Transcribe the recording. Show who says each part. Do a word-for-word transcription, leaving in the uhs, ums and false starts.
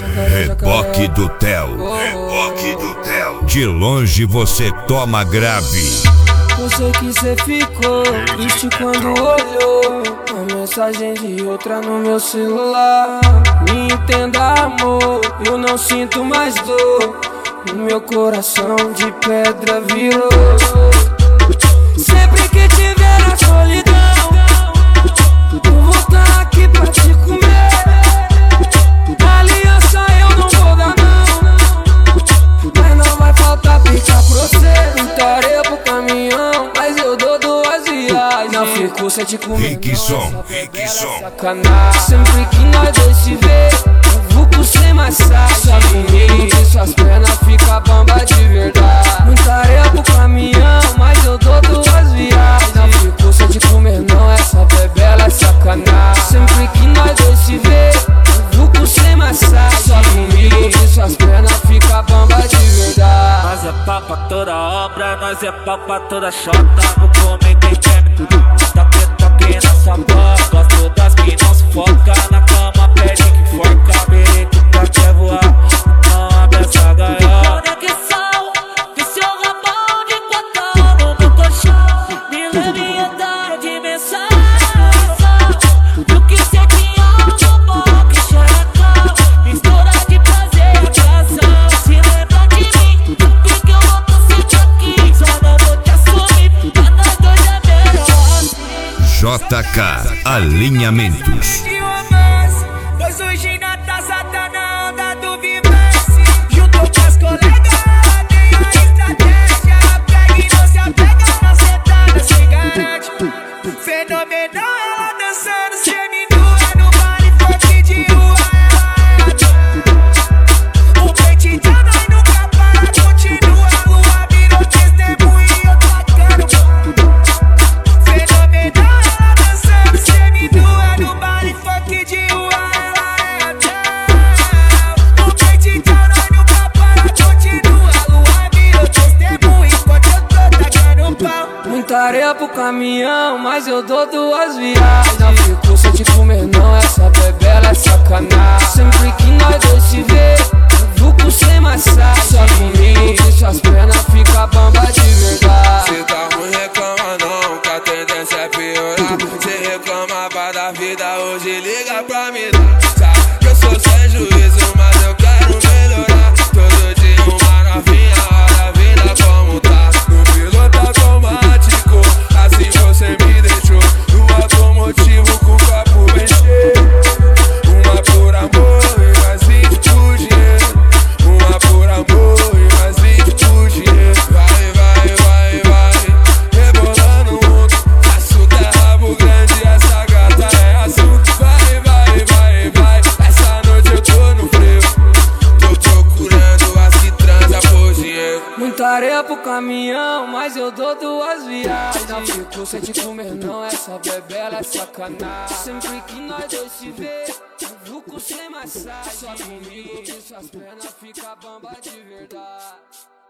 Speaker 1: Reboque do Theo, reboque do Theo. De longe você toma grave.
Speaker 2: Eu sei que cê ficou triste quando olhou a mensagem de outra no meu celular. Me entenda, amor, eu não sinto mais dor. O meu coração de pedra virou. Sempre que tiver na solidão, eu vou tá aqui pra te comer. Aliança eu não vou dar não, mas não vai faltar pica pra você. Muita areia pro caminhão, mas eu dou duas viagens. Não fico sem te comer,
Speaker 1: Rick Som, Rick Som.
Speaker 2: Sacanagem. Sempre que nós dois se vê, eu vou com sem massagem. Só comigo que suas pernas fica bamba de verdade. Muita areia pro caminhão, mas eu dou duas viagens. Não fico sem te comer não, essa bebela é sacanagem. Sempre que nós dois se vê, eu vou com sem massagem. Só comigo que suas pernas fica bamba de verdade.
Speaker 3: Nós é pau pra toda obra, nós é pau pra toda chota. Vou comer quem quer me tá preto aqui na sua boca. Gosto das que não se foca, na cama pede que forca. Periquita quer voar, não abre essa gaiola. Conexão, que seu rabão de cotão no meu colchão me leva em outra dimensão. Do que cê tinha no bom que xerecão, mistura de prazer e atração. Se lembra de mim, porque que eu vou tô sempre aqui. Só não vou te assumir, pra nós dois é melhor assim.
Speaker 1: J K Alinhamentos.
Speaker 4: Pois hoje na taça tá na onda do vivesse. Juntou com as colegas, tem a estratégia. Pega e não se apega, na sentada se garante. Fenomenal ela dançando seminua no baile forte de rua. Ela é o peito tá nós nunca para, continua. A lua virou testemunho e eu tacando. Fenomenal ela dançando seminua no baile forte de rua.
Speaker 2: Muita areia pro caminhão, mas eu dou duas viagens. Não fico sem te comer não, essa bebela é sacanagem. Sempre que nós dois se vê, eu vou com sem massagem. Só comigo que suas pernas fica bamba de verdade.
Speaker 5: Se tá ruim reclama não, que a tendência é piorar. Se reclamava da vida, hoje liga pra mim. Sabe que eu sou sem juízo, mas eu quero melhorar. Todo dia uma novinha, olha a vida como tá. No piloto automático, assim você me deixou. No automotivo com o copo bem cheio. Uma por amor e mais vinte por dinheiro. Uma por amor e mais vinte por dinheiro. Vai, vai, vai, vai, rebolando o mundo. Assunto é rabo grande, essa gata é assunto. Vai, vai, vai, vai, essa noite eu tô no frio. Tô procurando as que transa por dinheiro.
Speaker 2: Muita areia pro caminhão, mas eu dou duas viagens. Não fico sem te comer não, essa bebela é sacanagem. Sempre que nós dois se vê, eu vou com sem massagem. Só comigo que suas pernas fica bamba de verdade.